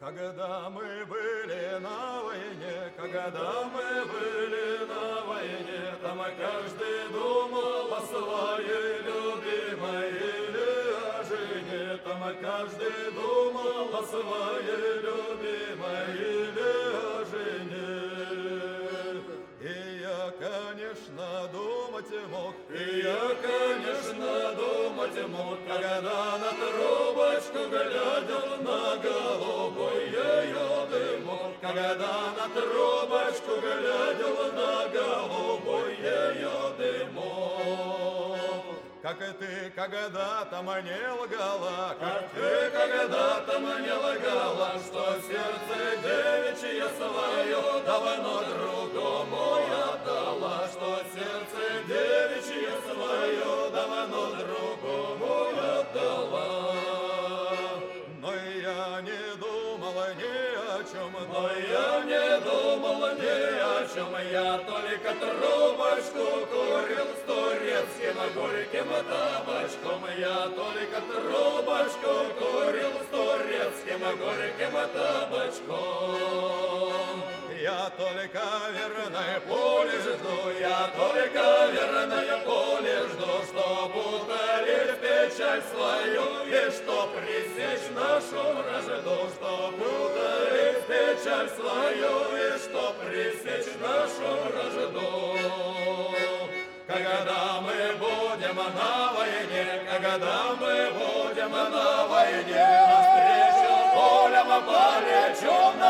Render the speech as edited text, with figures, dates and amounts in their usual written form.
Когда мы были на войне, когда мы были на войне, там каждый думал о своей любимой или о жене, там каждый думал о своей любимой или о жене. И я, конечно, думать мог, и я, конечно, думать мог, когда на трубочку глядел на голубой ее дымок, когда на трубочку глядел на голубой ее дымок. Как и ты когда-то мне лгала, как ты когда-то мне лгала, что сердце девичье свое давно другому отдала, что сердце девичье свое давно другому отдала. Но я не думала ни о чем, но я не думала ни о чем, я только трубочку курил с турецким горьким табачком, я только трубочку курил с турецким горьким табачком. Я только верной пули жду, я только верной пули жду, чтоб утолить печаль свою и чтоб пресечь нашу вражду, чтоб утолить печаль свою и чтоб пресечь нашу вражду. Когда мы будем на войне, когда мы будем на войне, навстречу пулям полечу